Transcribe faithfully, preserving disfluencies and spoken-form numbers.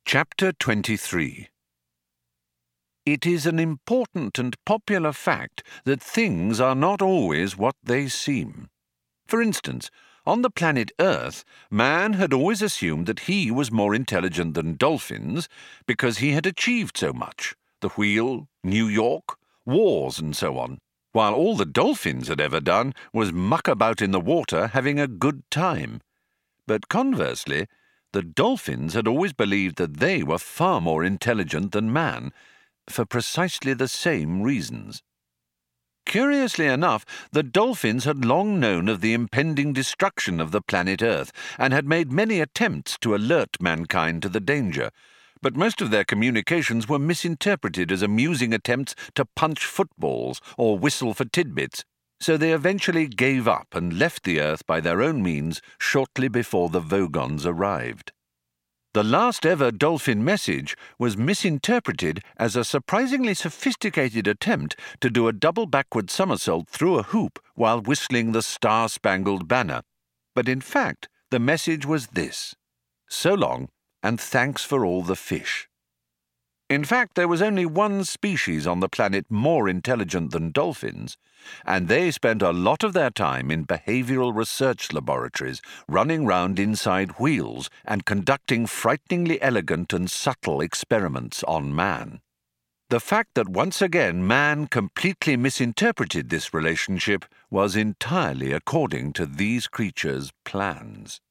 Chapter twenty-three. It is an important and popular fact that things are not always what they seem. For instance, on the planet Earth, man had always assumed that he was more intelligent than dolphins because he had achieved so much: the wheel, New York, wars, and so on, while all the dolphins had ever done was muck about in the water having a good time. But conversely, the dolphins had always believed that they were far more intelligent than man, for precisely the same reasons. Curiously enough, the dolphins had long known of the impending destruction of the planet Earth and had made many attempts to alert mankind to the danger, but most of their communications were misinterpreted as amusing attempts to punch footballs or whistle for tidbits, so they eventually gave up and left the Earth by their own means shortly before the Vogons arrived. The last ever dolphin message was misinterpreted as a surprisingly sophisticated attempt to do a double backward somersault through a hoop while whistling the Star-Spangled Banner. But in fact, the message was this: "So long, and thanks for all the fish." In fact, there was only one species on the planet more intelligent than dolphins, and they spent a lot of their time in behavioral research laboratories, running round inside wheels and conducting frighteningly elegant and subtle experiments on man. The fact that once again man completely misinterpreted this relationship was entirely according to these creatures' plans.